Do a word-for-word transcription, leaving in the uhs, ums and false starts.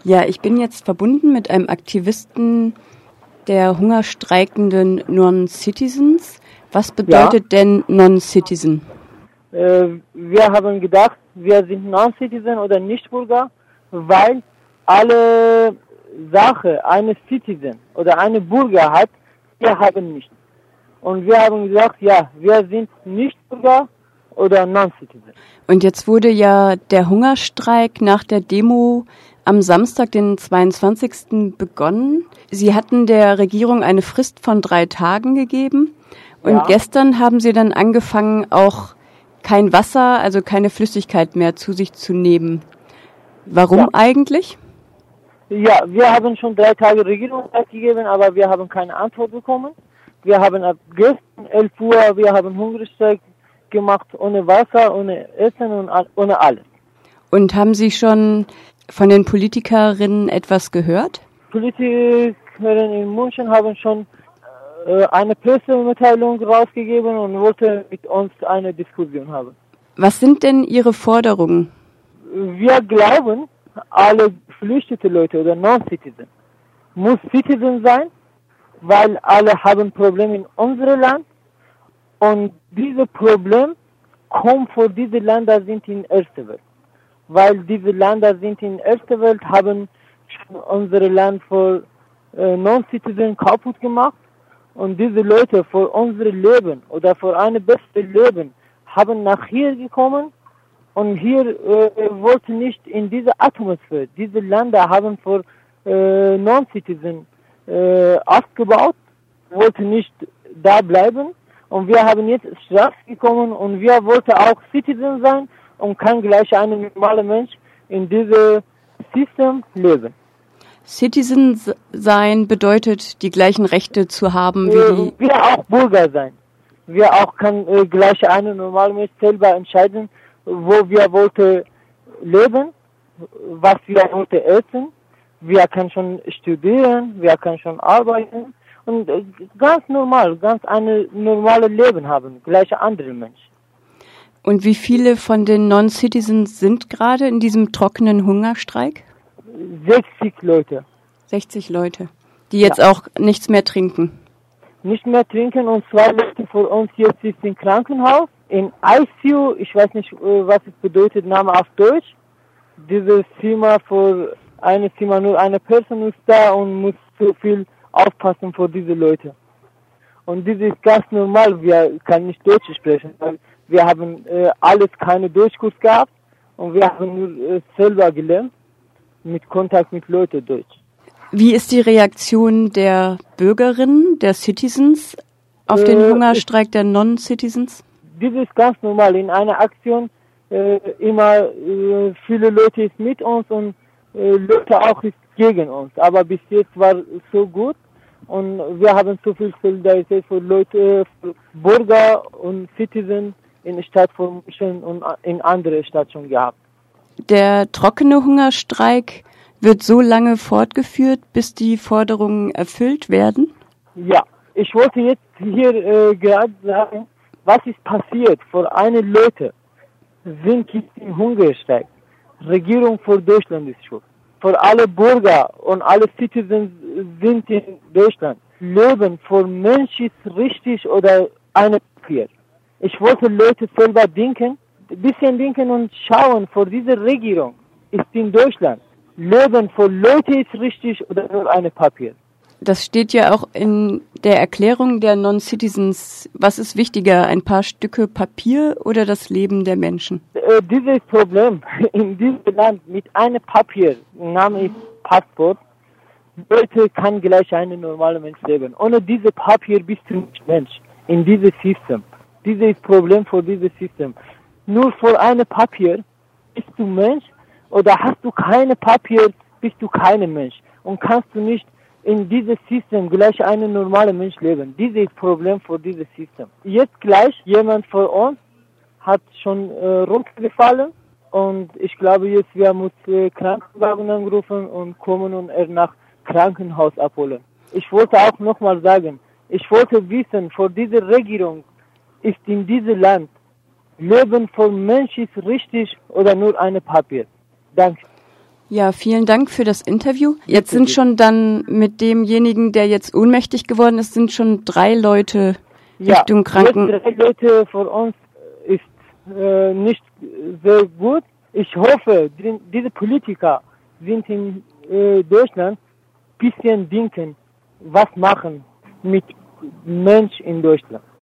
Ja, ich bin jetzt verbunden mit einem Aktivisten der hungerstreikenden Non-Citizens. Was bedeutet ja. denn Non-Citizen? Äh, wir haben gedacht, wir sind Non-Citizen oder Nichtbürger, weil alle Sachen eine Citizen oder eine Bürger hat, wir haben nicht. Und wir haben gesagt, ja, wir sind Nichtbürger oder Non-Citizen. Und jetzt wurde ja der Hungerstreik nach der Demo am Samstag, den zweiundzwanzigsten begonnen. Sie hatten der Regierung eine Frist von drei Tagen gegeben. Und ja. gestern haben Sie dann angefangen, auch kein Wasser, also keine Flüssigkeit mehr zu sich zu nehmen. Warum ja. eigentlich? Ja, wir haben schon drei Tage Regierungszeit gegeben, aber wir haben keine Antwort bekommen. Wir haben ab gestern elf Uhr, wir haben Hungerstreik gemacht, ohne Wasser, ohne Essen und ohne alles. Und haben Sie schon von den Politikerinnen etwas gehört? Politikerinnen in München haben schon äh, eine Pressemitteilung rausgegeben und wollten mit uns eine Diskussion haben. Was sind denn Ihre Forderungen? Wir glauben, alle geflüchtete Leute oder Non-Citizen muss Citizen sein, weil alle haben Probleme in unserem Land und dieses Problem kommt von diesen Ländern sind in erster Welt. Weil diese Länder sind in erster Welt, haben schon unser Land für äh, Non-Citizen kaputt gemacht und diese Leute für unser Leben oder für ein bestes Leben haben nach hier gekommen und hier äh, wollten nicht in diese Atmosphäre. Diese Länder haben für äh, Non-Citizen äh, aufgebaut, wollten nicht da bleiben und wir haben jetzt Strafe gekommen und wir wollten auch Citizen sein und kann gleich ein normaler Mensch in diesem System leben. Citizen sein bedeutet, die gleichen Rechte zu haben wie äh, die... Wir auch Bürger sein. Wir auch kann äh, gleich ein normaler Mensch selber entscheiden, wo wir wollten leben, was wir wollten essen. Wir können schon studieren, wir können schon arbeiten und äh, ganz normal, ganz ein normales Leben haben, gleich andere Mensch. Und wie viele von den Non-Citizens sind gerade in diesem trockenen Hungerstreik? sechzig Leute. sechzig Leute, die jetzt ja. auch nichts mehr trinken. Nicht mehr trinken und zwei Leute von uns jetzt ist im Krankenhaus. In I C U, ich weiß nicht, was es bedeutet, Name auf Deutsch. Dieses Zimmer für eine Zimmer, nur eine Person ist da und muss so viel aufpassen für diese Leute. Und das ist ganz normal, wir können nicht Deutsch sprechen, weil wir haben äh, alles keine Deutschkurs gehabt und wir haben nur äh, selber gelernt, mit Kontakt mit Leuten Deutsch. Wie ist die Reaktion der Bürgerinnen, der Citizens auf äh, den Hungerstreik der Non-Citizens? Das ist ganz normal. In einer Aktion äh, immer äh, viele Leute ist mit uns und äh, Leute auch ist gegen uns. Aber bis jetzt war es so gut und wir haben so viel Solidarität für Leute, für Bürger und Citizens in der Stadt von München und in andere Städten schon gehabt. Der trockene Hungerstreik wird so lange fortgeführt, bis die Forderungen erfüllt werden? Ja, ich wollte jetzt hier äh, gerade sagen, was ist passiert. Für eine Leute sind jetzt im Hungerstreik. Regierung für Deutschland ist schuld. Für alle Bürger und alle Citizens sind in Deutschland. Leben für Menschen ist richtig oder eine Papier. Ich wollte Leute selber denken, ein bisschen denken und schauen, für diese Regierung ist in Deutschland. Leben für Leute ist richtig oder nur eine Papier. Das steht ja auch in der Erklärung der Non-Citizens. Was ist wichtiger, ein paar Stücke Papier oder das Leben der Menschen? Äh, dieses Problem in diesem Land mit einem Papier, Name ist Passport, Leute kann gleich ein normaler Mensch leben. Ohne dieses Papier bist du nicht Mensch in diesem System. Dieses ist das Problem für dieses System. Nur für ein Papier bist du Mensch oder hast du keine Papier, bist du kein Mensch und kannst du nicht in diesem System gleich ein normaler Mensch leben. Dieses ist das Problem für dieses System. Jetzt gleich jemand von uns hat schon äh, runtergefallen und ich glaube jetzt wir müssen äh, Krankenwagen anrufen und kommen und er nach Krankenhaus abholen. Ich wollte auch nochmal sagen, ich wollte wissen, für diese Regierung ist in diesem Land Leben von Menschen ist richtig oder nur ein Papier. Danke. Ja, vielen Dank für das Interview. Jetzt sind schon dann mit demjenigen, der jetzt ohnmächtig geworden ist, sind schon drei Leute Richtung ja, Kranken. Drei Leute für uns ist äh, nicht sehr gut. Ich hoffe, die, diese Politiker sind in äh, Deutschland ein bisschen denken, was machen mit Mensch in Deutschland.